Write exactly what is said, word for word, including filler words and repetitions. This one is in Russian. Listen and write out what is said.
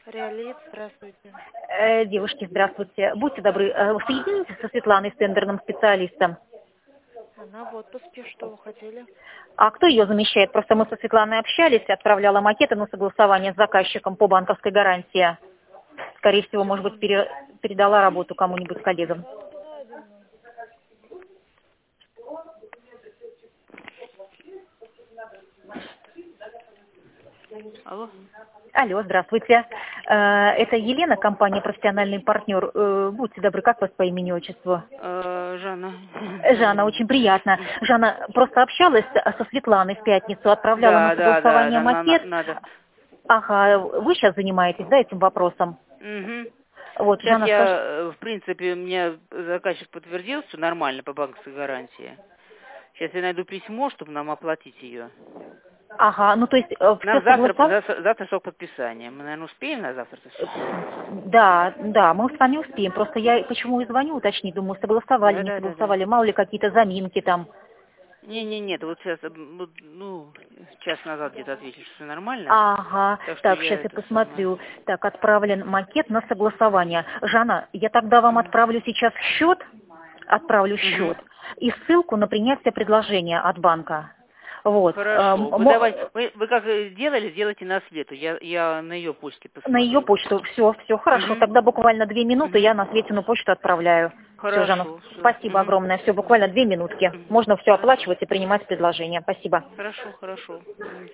Реалит, здравствуйте. Э, девушки, здравствуйте. Будьте добры, э, соедините со Светланой, с тендерным специалистом. Она в отпуске, что вы хотели? А кто ее замещает? Просто мы со Светланой общались, отправляла макеты на согласование с заказчиком по банковской гарантии. Скорее всего, может быть, Секунду. пере- передала работу кому-нибудь коллегам. Алло? Алло, здравствуйте. Э, это Елена, компания «Профессиональный партнер». Э, будьте добры, как вас по имени-отчеству? Э, Жанна. Жанна, очень приятно. Жанна просто общалась со Светланой в пятницу, отправляла на Да, да, да, согласование нам на- на- макет. надо. Ага, вы сейчас занимаетесь, да, этим вопросом? Угу. Вот, Сейчас Жанна, скажи... я, э, в принципе, мне заказчик подтвердил, что нормально по банковской гарантии. Сейчас я найду письмо, чтобы нам оплатить ее. Ага, ну то есть все Нам завтра, согласовали? завтра, завтра срок подписания. Мы, наверное, успеем на завтра? Да, да, мы с вами успеем. Просто я почему и звоню уточнить, думаю, согласовали, Да, не да, да, да. согласовали, мало ли какие-то заминки там. Не, не, нет, вот сейчас, э, вот, ну, час назад где-то ответили, что все нормально. Ага, Так что так, я сейчас я это самое. посмотрю. Так, отправлен макет на согласование. Жанна, я тогда вам Мгм. отправлю сейчас счет, отправлю Мгм. счет и ссылку на принятие предложения от банка. Вот. Эм, Хорошо. Вы давайте, мо- вы, вы как э, делали, сделайте на Свету. Я, я на ее почте На ее посмотрю. почту. Все, все, хорошо. Угу. Тогда буквально две минуты Угу. я на Светину почту отправляю. Все, Жанна, Хорошо, все. спасибо Угу. огромное. Все, буквально две минутки. Угу. Можно все Хорошо. оплачивать и принимать предложение. Спасибо. Хорошо, хорошо. Мгм.